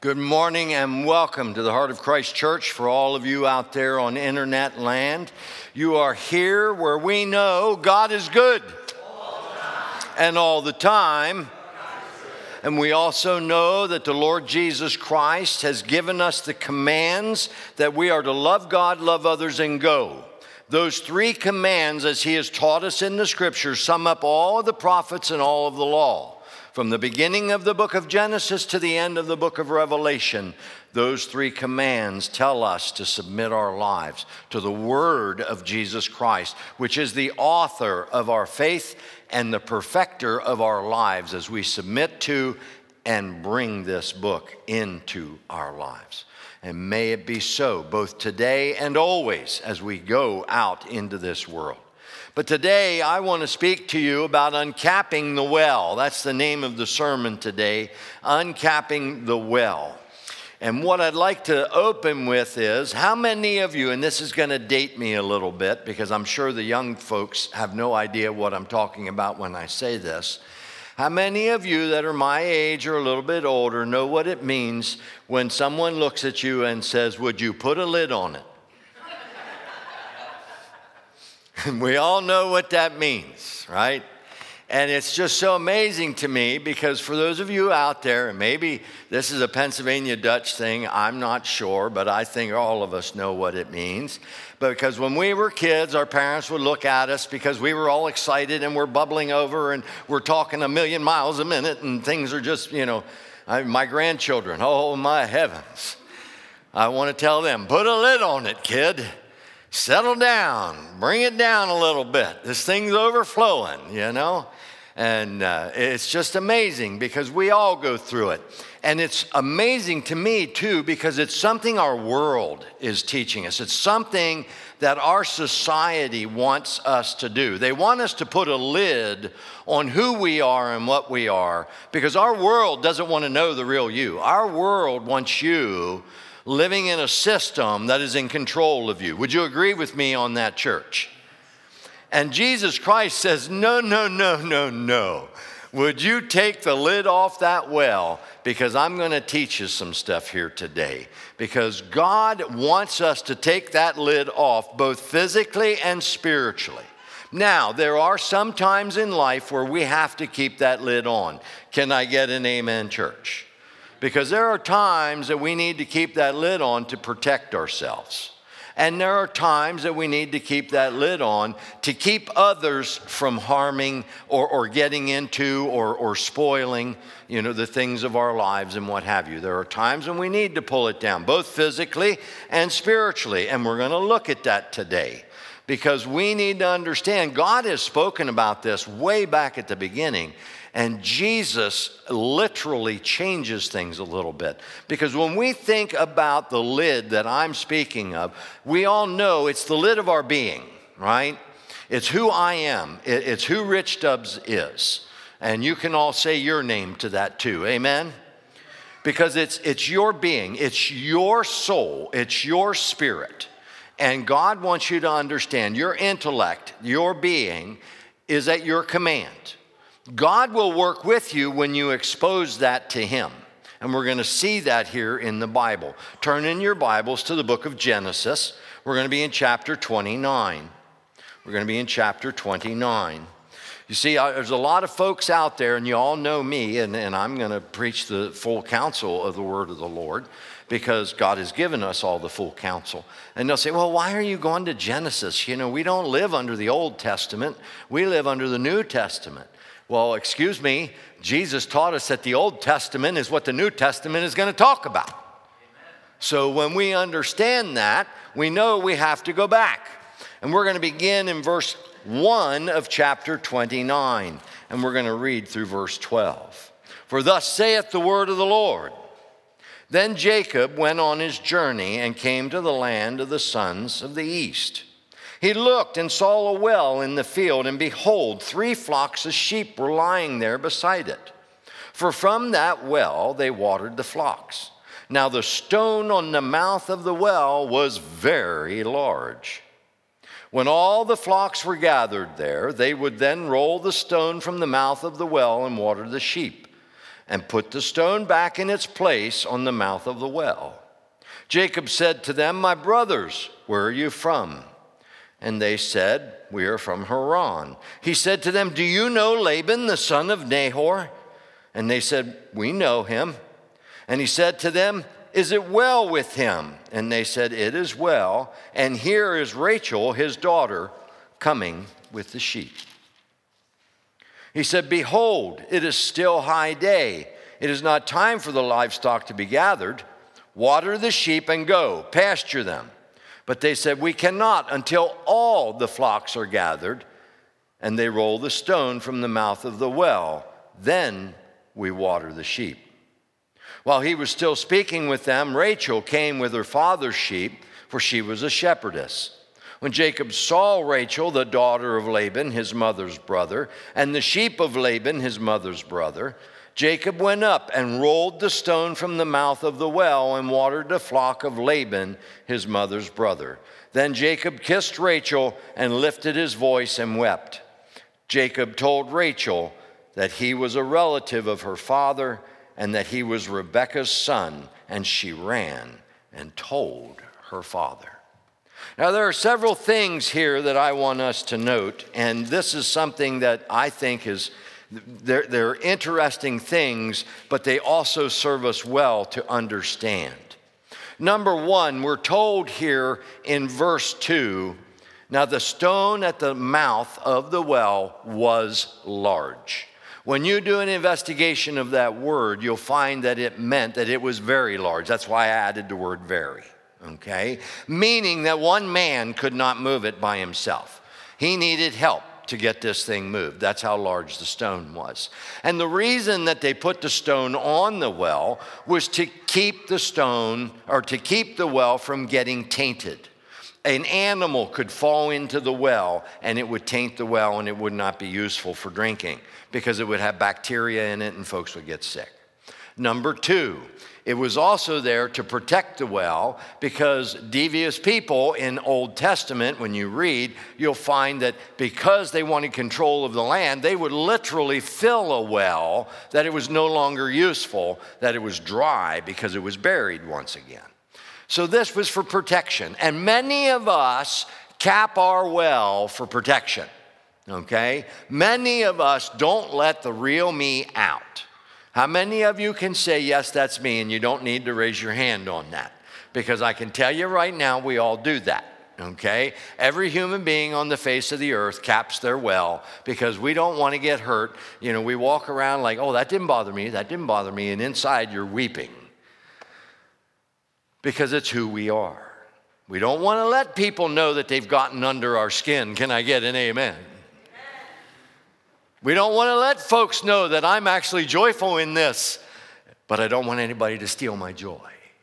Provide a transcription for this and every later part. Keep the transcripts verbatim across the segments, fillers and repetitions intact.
Good morning and welcome to the Heart of Christ Church. For all of you out there on internet land, you are here where we know God is good all and all the time. And we also know that the Lord Jesus Christ has given us the commands that we are to love God, love others, and go. Those three commands, as he has taught us in the scriptures, sum up all of the prophets and all of the law. From the beginning of the book of Genesis to the end of the book of Revelation, those three commands tell us to submit our lives to the word of Jesus Christ, which is the author of our faith and the perfecter of our lives as we submit to and bring this book into our lives. And may it be so both today and always as we go out into this world. But today I want to speak to you about uncapping the well. That's the name of the sermon today, Uncapping the Well. And what I'd like to open with is, how many of you, and this is going to date me a little bit because I'm sure the young folks have no idea what I'm talking about when I say this. How many of you that are my age or a little bit older know what it means when someone looks at you and says, "Would you put a lid on it?" And we all know what that means, right? And it's just so amazing to me because for those of you out there, and maybe this is a Pennsylvania Dutch thing, I'm not sure, but I think all of us know what it means. But because when we were kids, our parents would look at us because we were all excited and we're bubbling over and we're talking a million miles a minute and things are just, you know, I, my grandchildren, oh my heavens. I want to tell them, put a lid on it, kid. Settle down, bring it down a little bit. This thing's overflowing, you know? And uh, it's just amazing because we all go through it. And it's amazing to me, too, because it's something our world is teaching us. It's something that our society wants us to do. They want us to put a lid on who we are and what we are because our world doesn't want to know the real you. Our world wants you living in a system that is in control of you. Would you agree with me on that, church? And Jesus Christ says, no, no, no, no, no. Would you take the lid off that well? Because I'm going to teach you some stuff here today. Because God wants us to take that lid off both physically and spiritually. Now, there are some times in life where we have to keep that lid on. Can I get an amen, church? Because there are times that we need to keep that lid on to protect ourselves. And there are times that we need to keep that lid on to keep others from harming or, or getting into or, or spoiling, you know, the things of our lives and what have you. There are times when we need to pull it down, both physically and spiritually. And we're going to look at that today. Because we need to understand, God has spoken about this way back at the beginning. And Jesus literally changes things a little bit. Because when we think about the lid that I'm speaking of, we all know it's the lid of our being, right? It's who I am. It's who Rich Stubbs is. And you can all say your name to that too. Amen? Because it's, it's your being. It's your soul. It's your spirit. And God wants you to understand your intellect, your being, is at your command. God will work with you when you expose that to him. And we're going to see that here in the Bible. Turn in your Bibles to the book of Genesis. We're going to be in chapter twenty-nine. We're going to be in chapter twenty-nine. You see, there's a lot of folks out there, and you all know me, and, and I'm going to preach the full counsel of the word of the Lord because God has given us all the full counsel. And they'll say, well, why are you going to Genesis? You know, we don't live under the Old Testament. We live under the New Testament. Well, excuse me, Jesus taught us that the Old Testament is what the New Testament is going to talk about. Amen. So when we understand that, we know we have to go back. And we're going to begin in verse one of chapter twenty-nine. And we're going to read through verse twelve. For thus saith the word of the Lord. Then Jacob went on his journey and came to the land of the sons of the east. He looked and saw a well in the field, and behold, three flocks of sheep were lying there beside it. For from that well they watered the flocks. Now the stone on the mouth of the well was very large. When all the flocks were gathered there, they would then roll the stone from the mouth of the well and water the sheep. and put the stone back in its place on the mouth of the well. Jacob said to them, "My brothers, where are you from?" And they said, "We are from Haran." He said to them, "Do you know Laban, the son of Nahor?" And they said, "We know him." And he said to them, "Is it well with him?" And they said, "It is well. And here is Rachel, his daughter, coming with the sheep." He said, "Behold, it is still high day. It is not time for the livestock to be gathered. Water the sheep and go, pasture them." But they said, "We cannot until all the flocks are gathered." And they rolled the stone from the mouth of the well. Then we water the sheep. While he was still speaking with them, Rachel came with her father's sheep, for she was a shepherdess. When Jacob saw Rachel, the daughter of Laban, his mother's brother, and the sheep of Laban, his mother's brother, Jacob went up and rolled the stone from the mouth of the well and watered the flock of Laban, his mother's brother. Then Jacob kissed Rachel and lifted his voice and wept. Jacob told Rachel that he was a relative of her father and that he was Rebekah's son, and she ran and told her father. Now, there are several things here that I want us to note, and this is something that I think is, they're, they're interesting things, but they also serve us well to understand. Number one, we're told here in verse two, now the stone at the mouth of the well was large. When you do an investigation of that word, you'll find that it meant that it was very large. That's why I added the word very. Okay? Meaning that one man could not move it by himself. He needed help to get this thing moved. That's how large the stone was. And the reason that they put the stone on the well was to keep the stone, or to keep the well from getting tainted. An animal could fall into the well and it would taint the well and it would not be useful for drinking because it would have bacteria in it and folks would get sick. Number two, it was also there to protect the well because devious people in Old Testament, when you read, you'll find that because they wanted control of the land, they would literally fill a well that it was no longer useful, that it was dry because it was buried once again. So this was for protection. And many of us cap our well for protection, okay? Many of us don't let the real me out. How many of you can say, yes, that's me, and you don't need to raise your hand on that? Because I can tell you right now, we all do that, okay? Every human being on the face of the earth caps their well because we don't want to get hurt. You know, we walk around like, oh, that didn't bother me, that didn't bother me, and inside you're weeping because it's who we are. We don't want to let people know that they've gotten under our skin. Can I get an amen? We don't want to let folks know that I'm actually joyful in this, but I don't want anybody to steal my joy.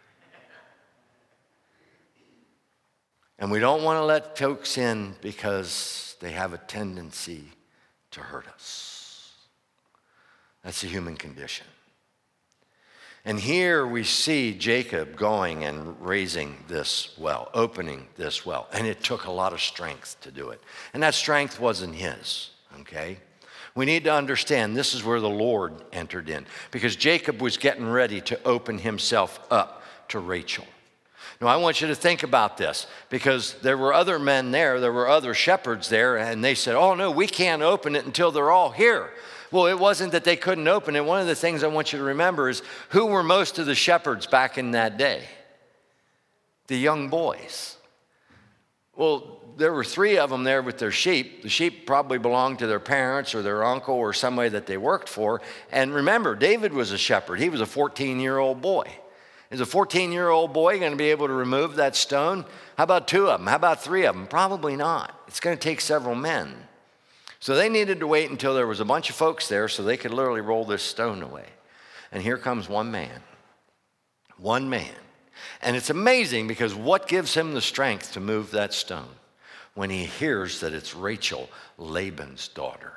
And we don't want to let folks in because they have a tendency to hurt us. That's the human condition. And here we see Jacob going and raising this well, opening this well. And it took a lot of strength to do it. And that strength wasn't his, okay? We need to understand this is where the Lord entered in because Jacob was getting ready to open himself up to Rachel. Now, I want you to think about this because there were other men there, there were other shepherds there, and they said, oh, no, we can't open it until they're all here. Well, it wasn't that they couldn't open it. One of the things I want you to remember is who were most of the shepherds back in that day? The young boys. Well, there were three of them there with their sheep. The sheep probably belonged to their parents or their uncle or somebody that they worked for. And remember, David was a shepherd. He was a fourteen-year-old boy. Is a fourteen-year-old boy going to be able to remove that stone? How about two of them? How about three of them? Probably not. It's going to take several men. So they needed to wait until there was a bunch of folks there so they could literally roll this stone away. And here comes one man. One man. And it's amazing because what gives him the strength to move that stone? When he hears that it's Rachel, Laban's daughter.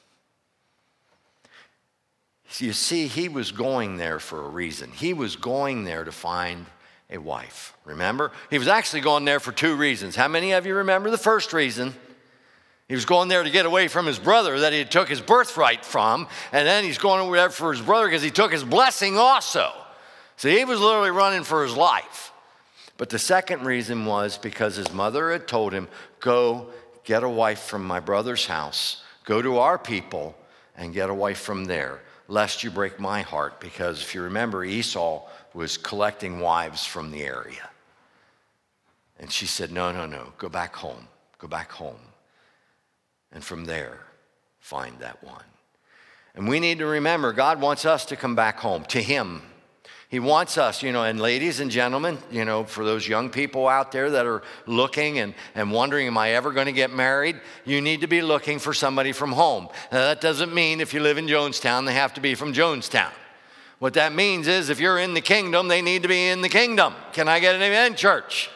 You see, he was going there for a reason. He was going there to find a wife. Remember? He was actually going there for two reasons. How many of you remember the first reason? He was going there to get away from his brother that he took his birthright from, and then he's going over there for his brother because he took his blessing also. So he was literally running for his life. But the second reason was because his mother had told him, go get a wife from my brother's house, go to our people and get a wife from there, lest you break my heart. Because if you remember, Esau was collecting wives from the area. And she said, no, no, no, go back home, go back home. And from there, find that one. And we need to remember, God wants us to come back home to him. He wants us, you know, and ladies and gentlemen, you know, for those young people out there that are looking and, and wondering, am I ever going to get married? You need to be looking for somebody from home. Now, that doesn't mean if you live in Jonestown, they have to be from Jonestown. What that means is if you're in the kingdom, they need to be in the kingdom. Can I get an amen, church?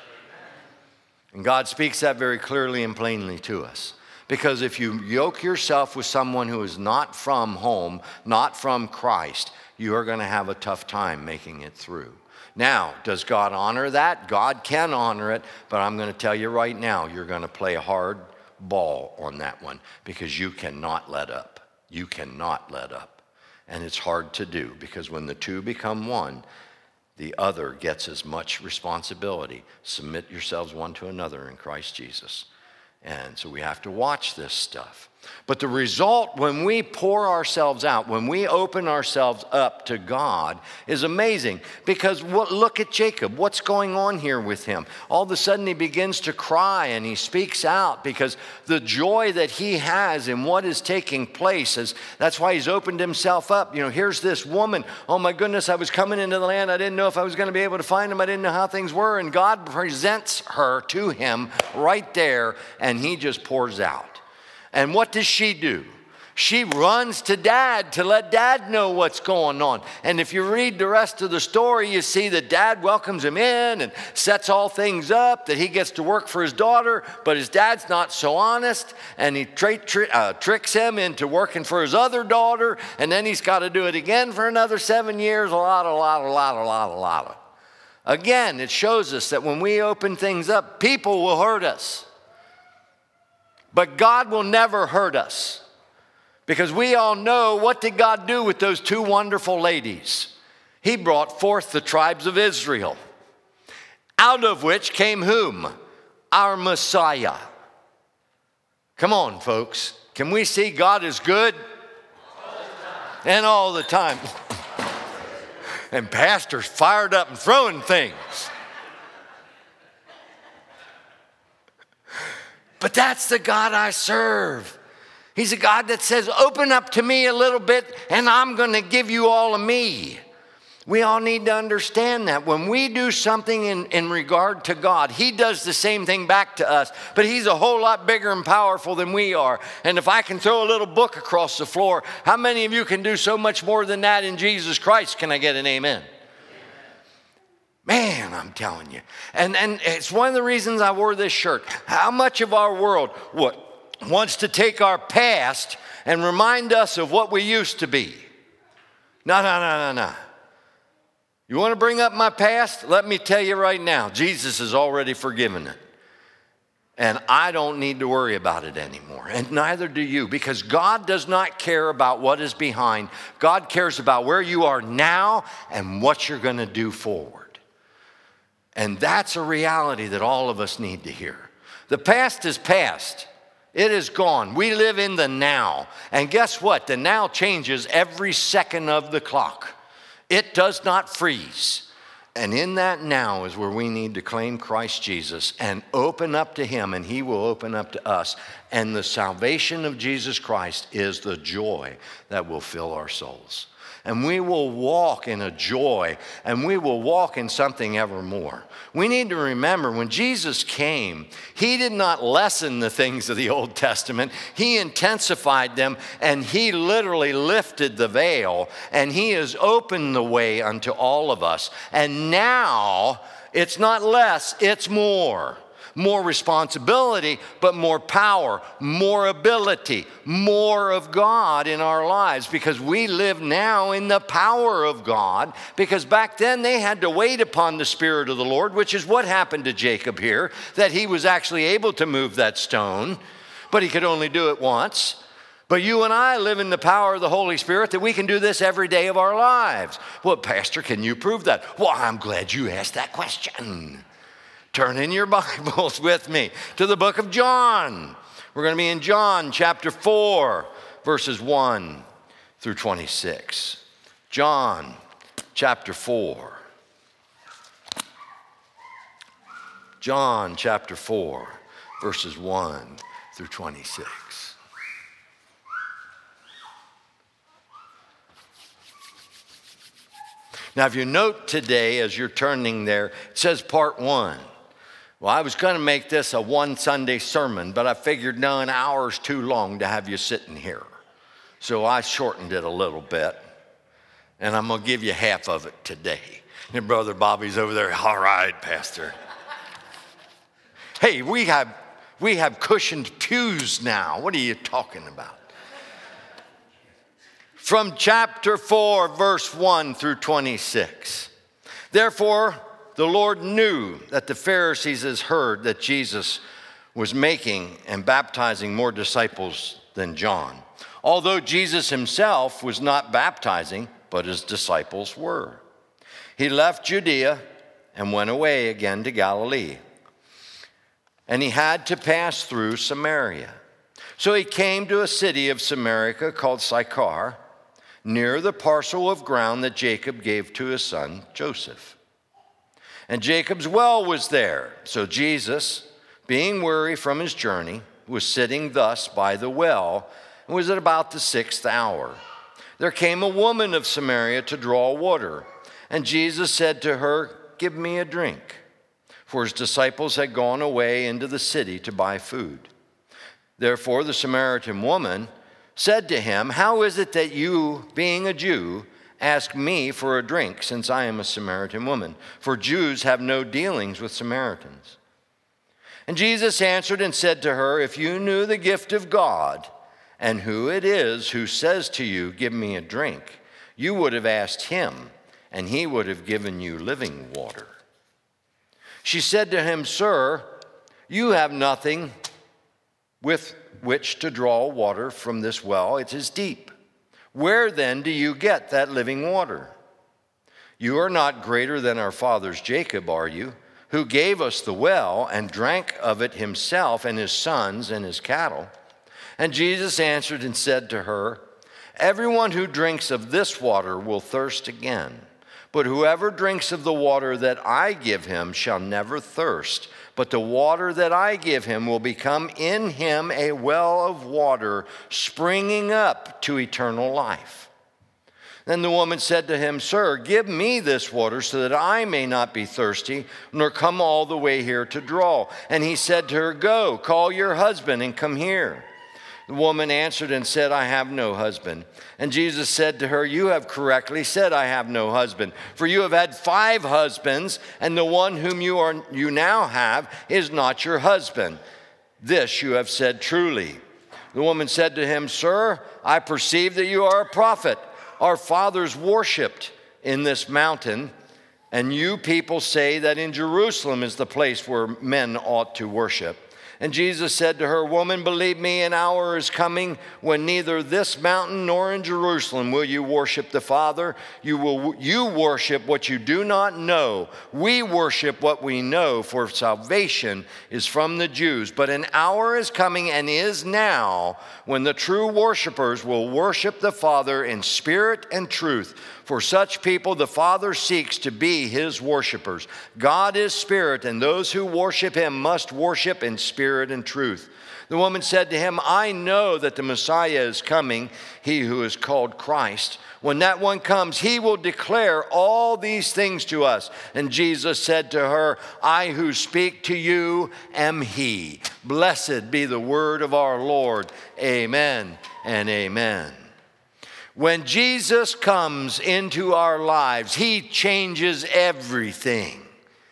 And God speaks that very clearly and plainly to us. Because if you yoke yourself with someone who is not from home, not from Christ, you are going to have a tough time making it through. Now, does God honor that? God can honor it, but I'm going to tell you right now, you're going to play a hard ball on that one because you cannot let up. You cannot let up. And it's hard to do because when the two become one, the other gets as much responsibility. Submit yourselves one to another in Christ Jesus. And so we have to watch this stuff. But the result when we pour ourselves out, when we open ourselves up to God, is amazing. Because what, look at Jacob. What's going on here with him? All of a sudden he begins to cry and he speaks out because the joy that he has in what is taking place, is that's why he's opened himself up. You know, here's this woman. Oh my goodness, I was coming into the land. I didn't know if I was going to be able to find him. I didn't know how things were. And God presents her to him right there and he just pours out. And what does she do? She runs to dad to let dad know what's going on. And if you read the rest of the story, you see that dad welcomes him in and sets all things up, that he gets to work for his daughter, but his dad's not so honest, and he tra- tri- uh, tricks him into working for his other daughter, and then he's got to do it again for another seven years, a lot, a lot, a lot, a lot, a lot. Again, it shows us that when we open things up, people will hurt us. But God will never hurt us because we all know what did God do with those two wonderful ladies? He brought forth the tribes of Israel, out of which came whom? Our Messiah. Come on, folks. Can we see God is good? All and all the time. And pastors fired up and throwing things. But that's the God I serve. He's a God that says, open up to me a little bit and I'm going to give you all of me. We all need to understand that. When we do something in, in regard to God, he does the same thing back to us. But he's a whole lot bigger and powerful than we are. And if I can throw a little book across the floor, how many of you can do so much more than that in Jesus Christ? Can I get an amen? Man, I'm telling you. And, and it's one of the reasons I wore this shirt. How much of our world what, wants to take our past and remind us of what we used to be? No, no, no, no, no. You want to bring up my past? Let me tell you right now, Jesus has already forgiven it. And I don't need to worry about it anymore. And neither do you, because God does not care about what is behind. God cares about where you are now and what you're going to do forward. And that's a reality that all of us need to hear. The past is past. It is gone. We live in the now. And guess what? The now changes every second of the clock. It does not freeze. And in that now is where we need to claim Christ Jesus and open up to him, and he will open up to us. And the salvation of Jesus Christ is the joy that will fill our souls. And we will walk in a joy, and we will walk in something evermore. We need to remember when Jesus came, he did not lessen the things of the Old Testament. He intensified them, and he literally lifted the veil, and he has opened the way unto all of us. And now it's not less, it's more. More responsibility, but more power, more ability, more of God in our lives, because we live now in the power of God. Because back then they had to wait upon the Spirit of the Lord, which is what happened to Jacob here, that he was actually able to move that stone. but he could only do it once. But you and I live in the power of the Holy Spirit that we can do this every day of our lives. Well, Pastor, can you prove that? Well, I'm glad you asked that question. Turn in your Bibles with me to the book of John. We're going to be in John chapter four, verses one through twenty-six. John chapter four. John chapter four, verses one through twenty-six. Now, if you note today, as you're turning there, it says part one. Well, I was going to make this a one Sunday sermon, but I figured, no, an hour's too long to have you sitting here. So I shortened it a little bit, and I'm going to give you half of it today. And Brother Bobby's over there, all right, Pastor. Hey, we have, we have cushioned pews now. What are you talking about? From chapter four, verse one through twenty-six. Therefore, the Lord knew that the Pharisees had heard that Jesus was making and baptizing more disciples than John, although Jesus himself was not baptizing, but his disciples were. He left Judea and went away again to Galilee, and he had to pass through Samaria. So he came to a city of Samaria called Sychar, near the parcel of ground that Jacob gave to his son Joseph. And Jacob's well was there. So Jesus, being weary from his journey, was sitting thus by the well, and was at about the sixth hour. There came a woman of Samaria to draw water, and Jesus said to her, "Give me a drink." For his disciples had gone away into the city to buy food. Therefore the Samaritan woman said to him, "How is it that you, being a Jew, ask me for a drink, since I am a Samaritan woman? For Jews have no dealings with Samaritans." And Jesus answered and said to her, "If you knew the gift of God, and who it is who says to you, 'Give me a drink,' you would have asked him, and he would have given you living water." She said to him, "Sir, you have nothing with which to draw water from this well. It is deep. Where then do you get that living water? You are not greater than our fathers Jacob, are you, who gave us the well and drank of it himself and his sons and his cattle?" And Jesus answered and said to her, "Everyone who drinks of this water will thirst again. But whoever drinks of the water that I give him shall never thirst. But the water that I give him will become in him a well of water springing up to eternal life." Then the woman said to him, "Sir, give me this water so that I may not be thirsty, nor come all the way here to draw." And he said to her, "Go, call your husband and come here." The woman answered and said, "I have no husband." And Jesus said to her, "You have correctly said, 'I have no husband.' For you have had five husbands, and the one whom you are you now have is not your husband. This you have said truly." The woman said to him, "Sir, I perceive that you are a prophet. Our fathers worshipped in this mountain, and you people say that in Jerusalem is the place where men ought to worship." And Jesus said to her, "Woman, believe me, an hour is coming when neither this mountain nor in Jerusalem will you worship the Father. You will you worship what you do not know. We worship what we know, for salvation is from the Jews. But an hour is coming and is now when the true worshipers will worship the Father in spirit and truth. For such people the Father seeks to be his worshipers. God is spirit, and those who worship him must worship in spirit and truth." The woman said to him, "I know that the Messiah is coming, he who is called Christ. When that one comes, he will declare all these things to us." And Jesus said to her, "I who speak to you am he." Blessed be the word of our Lord. Amen and amen. When Jesus comes into our lives, he changes everything.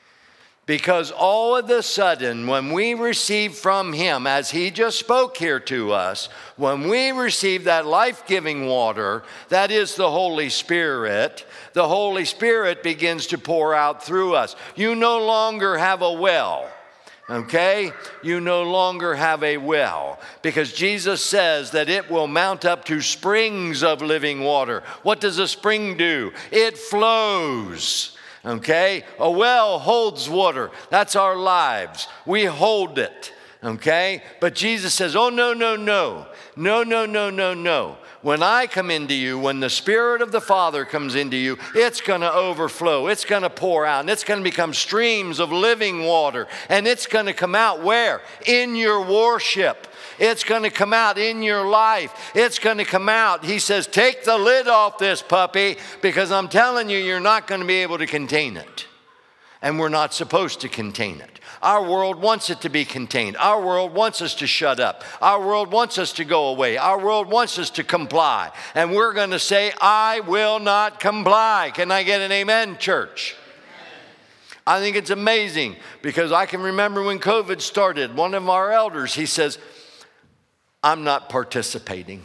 Because all of a sudden, when we receive from him, as he just spoke here to us, when we receive that life-giving water, that is the Holy Spirit, the Holy Spirit begins to pour out through us. You no longer have a well. Okay? You no longer have a well, because Jesus says that it will mount up to springs of living water. What does a spring do? It flows. Okay? A well holds water. That's our lives. We hold it. Okay? But Jesus says, oh, no, no, no. No, no, no, no, no. When I come into you, when the Spirit of the Father comes into you, it's going to overflow. It's going to pour out. And it's going to become streams of living water. And it's going to come out where? In your worship. It's going to come out in your life. It's going to come out. He says, take the lid off this puppy, because I'm telling you, you're not going to be able to contain it. And we're not supposed to contain it. Our world wants it to be contained. Our world wants us to shut up. Our world wants us to go away. Our world wants us to comply. And we're going to say, I will not comply. Can I get an amen, church? Amen. I think it's amazing, because I can remember when COVID started, one of our elders, he says, I'm not participating.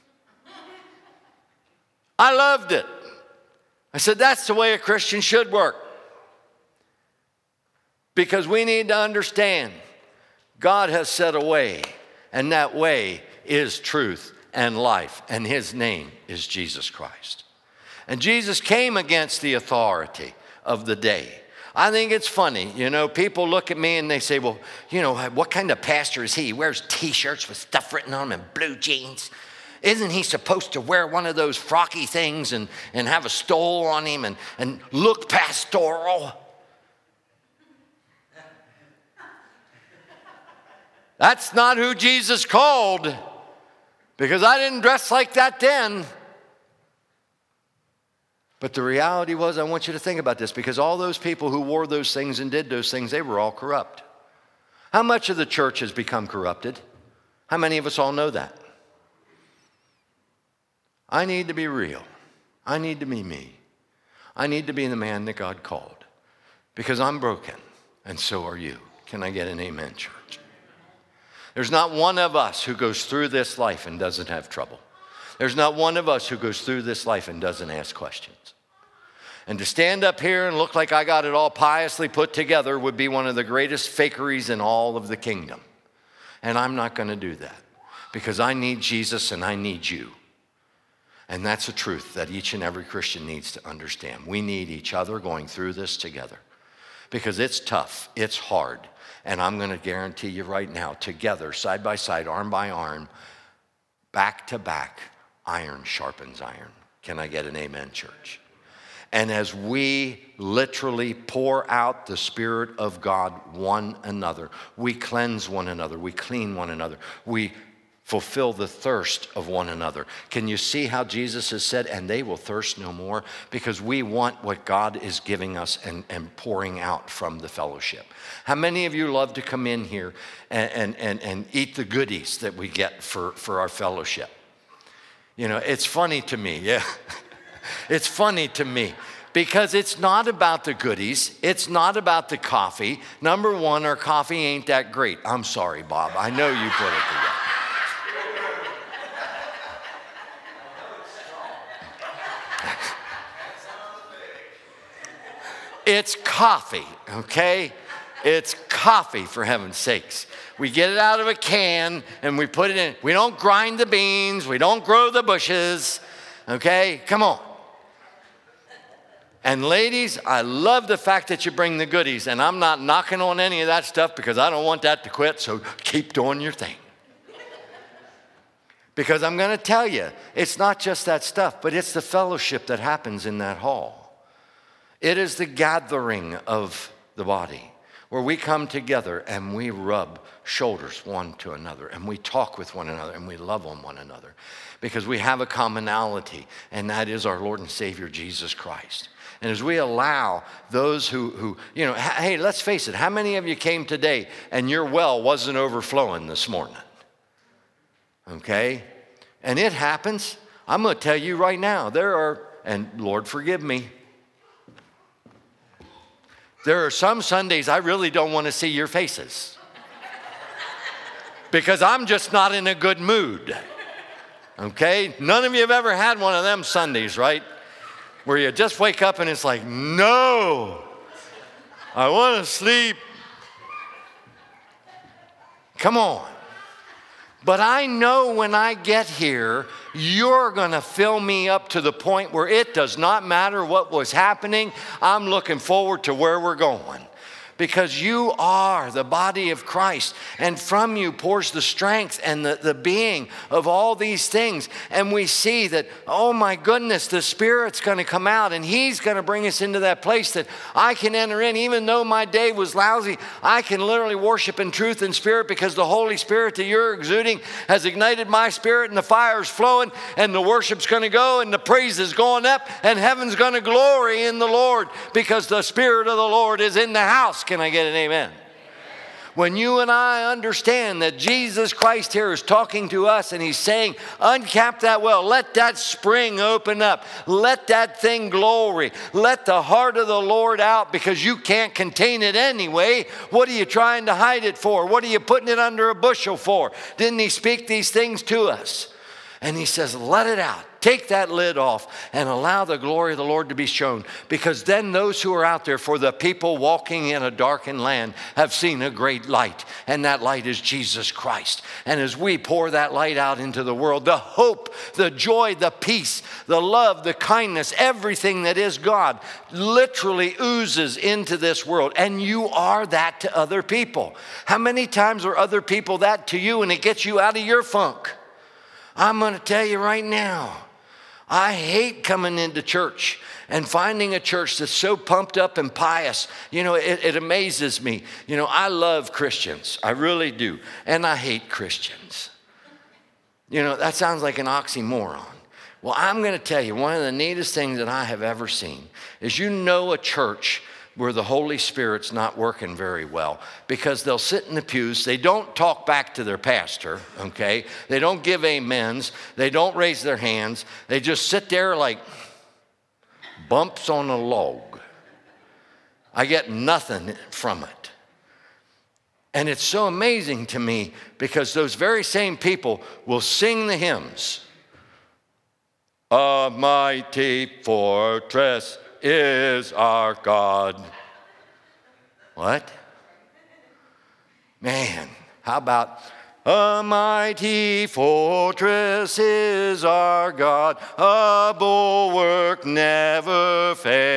I loved it. I said, that's the way a Christian should work. Because we need to understand God has set a way, and that way is truth and life, and his name is Jesus Christ. And Jesus came against the authority of the day. I think it's funny, you know, people look at me and they say, well, you know, what kind of pastor is he? He wears t-shirts with stuff written on them and blue jeans. Isn't he supposed to wear one of those frocky things and, and have a stole on him and, and look pastoral? That's not who Jesus called, because I didn't dress like that then. But the reality was, I want you to think about this, because all those people who wore those things and did those things, they were all corrupt. How much of the church has become corrupted? How many of us all know that? I need to be real. I need to be me. I need to be the man that God called, because I'm broken, and so are you. Can I get an amen, church? There's not one of us who goes through this life and doesn't have trouble. There's not one of us who goes through this life and doesn't ask questions. And to stand up here and look like I got it all piously put together would be one of the greatest fakeries in all of the kingdom. And I'm not going to do that, because I need Jesus and I need you. And that's a truth that each and every Christian needs to understand. We need each other going through this together, because it's tough, it's hard. And I'm going to guarantee you right now, together, side by side, arm by arm, back to back, iron sharpens iron. Can I get an amen, church? And as we literally pour out the Spirit of God one another, we cleanse one another, we clean one another, we fulfill the thirst of one another. Can you see how Jesus has said, and they will thirst no more? Because we want what God is giving us and, and pouring out from the fellowship. How many of you love to come in here and, and, and, and eat the goodies that we get for, for our fellowship? You know, it's funny to me, yeah. It's funny to me, because it's not about the goodies. It's not about the coffee. Number one, our coffee ain't that great. I'm sorry, Bob. I know you put it together. It's coffee, okay? It's coffee, for heaven's sakes. We get it out of a can and we put it in. We don't grind the beans. We don't grow the bushes, okay? Come on. And ladies, I love the fact that you bring the goodies, and I'm not knocking on any of that stuff, because I don't want that to quit, so keep doing your thing. Because I'm going to tell you, it's not just that stuff, but it's the fellowship that happens in that hall. It is the gathering of the body, where we come together and we rub shoulders one to another, and we talk with one another, and we love on one another, because we have a commonality, and that is our Lord and Savior, Jesus Christ. And as we allow those who, who, you know, hey, let's face it, how many of you came today and your well wasn't overflowing this morning? Okay? And it happens. I'm going to tell you right now, there are, and Lord forgive me, there are some Sundays I really don't want to see your faces, because I'm just not in a good mood. Okay? None of you have ever had one of them Sundays, right? Where you just wake up and it's like, no, I want to sleep. Come on. But I know when I get here, you're going to fill me up to the point where it does not matter what was happening. I'm looking forward to where we're going. Because you are the body of Christ, and from you pours the strength and the, the being of all these things. And we see that, oh my goodness, the Spirit's going to come out, and He's going to bring us into that place that I can enter in. Even though my day was lousy, I can literally worship in truth and spirit, because the Holy Spirit that you're exuding has ignited my spirit, and the fire's flowing, and the worship's going to go, and the praise is going up, and heaven's going to glory in the Lord, because the Spirit of the Lord is in the house. Can I get an amen? Amen? When you and I understand that Jesus Christ here is talking to us and He's saying, uncap that well, let that spring open up, let that thing glory, let the heart of the Lord out, because you can't contain it anyway. What are you trying to hide it for? What are you putting it under a bushel for? Didn't He speak these things to us? And He says, let it out. Take that lid off and allow the glory of the Lord to be shown. Because then those who are out there, for the people walking in a darkened land, have seen a great light. And that light is Jesus Christ. And as we pour that light out into the world, the hope, the joy, the peace, the love, the kindness, everything that is God literally oozes into this world. And you are that to other people. How many times are other people that to you, and it gets you out of your funk? I'm going to tell you right now, I hate coming into church and finding a church that's so pumped up and pious. You know, it, it amazes me. You know, I love Christians. I really do. And I hate Christians. You know, that sounds like an oxymoron. Well, I'm going to tell you, one of the neatest things that I have ever seen is, you know, a church where the Holy Spirit's not working very well, because they'll sit in the pews. They don't talk back to their pastor, okay? They don't give amens. They don't raise their hands. They just sit there like bumps on a log. I get nothing from it. And it's so amazing to me, because those very same people will sing the hymns. A mighty fortress is our God. What? Man, how about a mighty fortress is our God, a bulwark never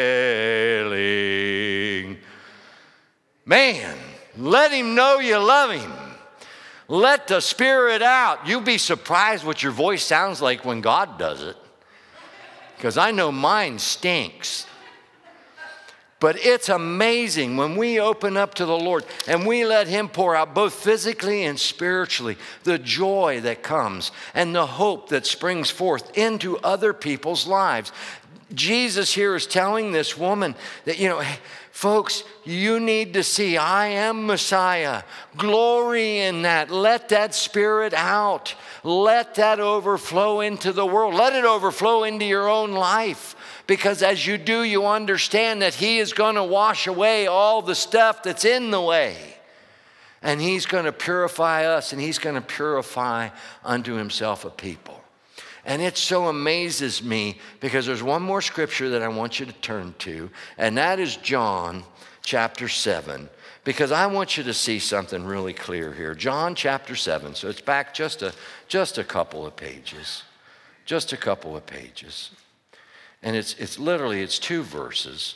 failing. Man, let Him know you love Him. Let the Spirit out. You'll be surprised what your voice sounds like when God does it, because I know mine stinks. But it's amazing when we open up to the Lord and we let Him pour out, both physically and spiritually, the joy that comes and the hope that springs forth into other people's lives. Jesus here is telling this woman that, you know, folks, you need to see I am Messiah. Glory in that. Let that Spirit out. Let that overflow into the world. Let it overflow into your own life. Because as you do, you understand that He is going to wash away all the stuff that's in the way. And He's going to purify us, and He's going to purify unto Himself a people. And it so amazes me, because there's one more scripture that I want you to turn to, and that is John chapter seven. Because I want you to see something really clear here. John chapter seven. So it's back just a, just a couple of pages. Just a couple of pages. And it's it's literally, it's two verses.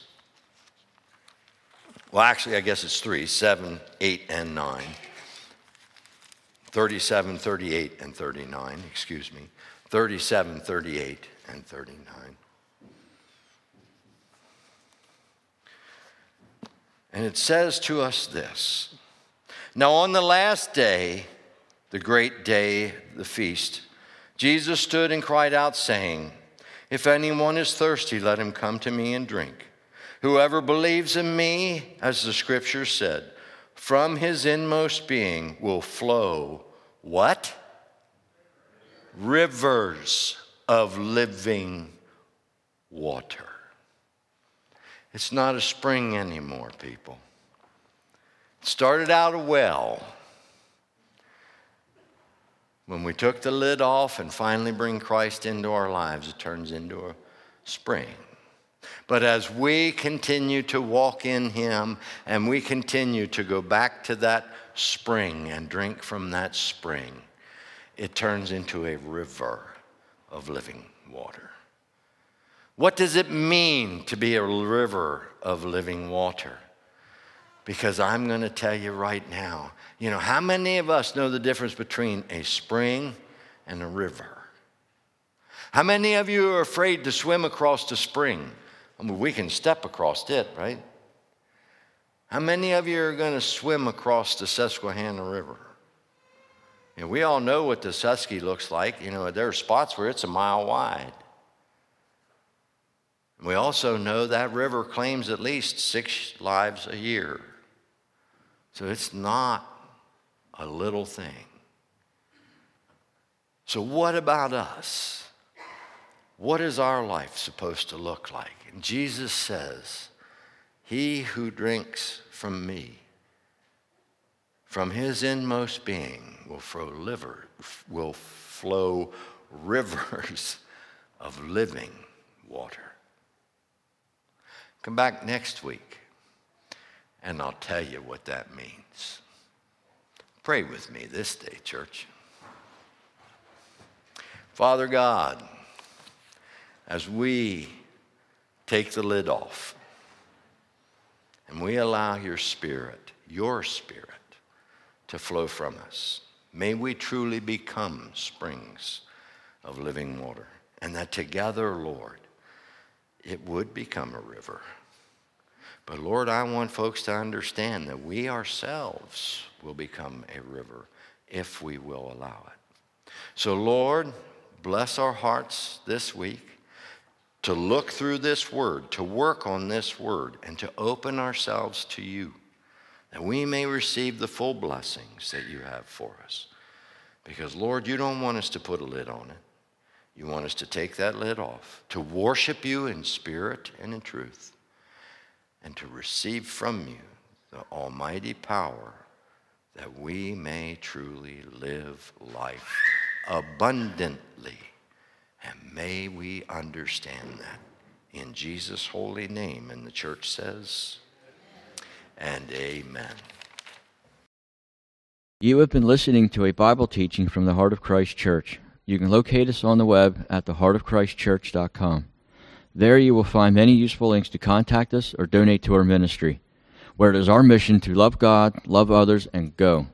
Well, actually, I guess it's three, seven, eight, and nine. thirty-seven, thirty-eight, and thirty-nine, excuse me. thirty-seven, thirty-eight, and thirty-nine. And it says to us this. Now on the last day, the great day, the feast, Jesus stood and cried out, saying, if anyone is thirsty, let him come to me and drink. Whoever believes in me, as the scripture said, from his inmost being will flow, what? Rivers of living water. It's not a spring anymore, people. It started out a well. When we took the lid off and finally bring Christ into our lives, it turns into a spring. But as we continue to walk in him and we continue to go back to that spring and drink from that spring, it turns into a river of living water. What does it mean to be a river of living water? Because I'm going to tell you right now, you know, how many of us know the difference between a spring and a river? How many of you are afraid to swim across the spring? I mean, we can step across it, right? How many of you are going to swim across the Susquehanna River? You know, we all know what the Susky looks like. You know, there are spots where it's a mile wide. We also know that river claims at least six lives a year. So it's not a little thing. So what about us? What is our life supposed to look like? And Jesus says, he who drinks from me, from his inmost being, will flow, liver, will flow rivers of living water. Come back next week, and I'll tell you what that means. Pray with me this day, church. Father God, as we take the lid off and we allow your Spirit, your Spirit, to flow from us, may we truly become springs of living water, and that together, Lord, it would become a river. But Lord, I want folks to understand that we ourselves will become a river if we will allow it. So Lord, bless our hearts this week to look through this word, to work on this word, and to open ourselves to you, that we may receive the full blessings that you have for us. Because Lord, you don't want us to put a lid on it. You want us to take that lid off, to worship you in spirit and in truth, and to receive from you the almighty power that we may truly live life abundantly. And may we understand that in Jesus' holy name. And the church says, and amen. You have been listening to a Bible teaching from the Heart of Christ Church. You can locate us on the web at the heart of christ church dot com. There you will find many useful links to contact us or donate to our ministry, where it is our mission to love God, love others, and go.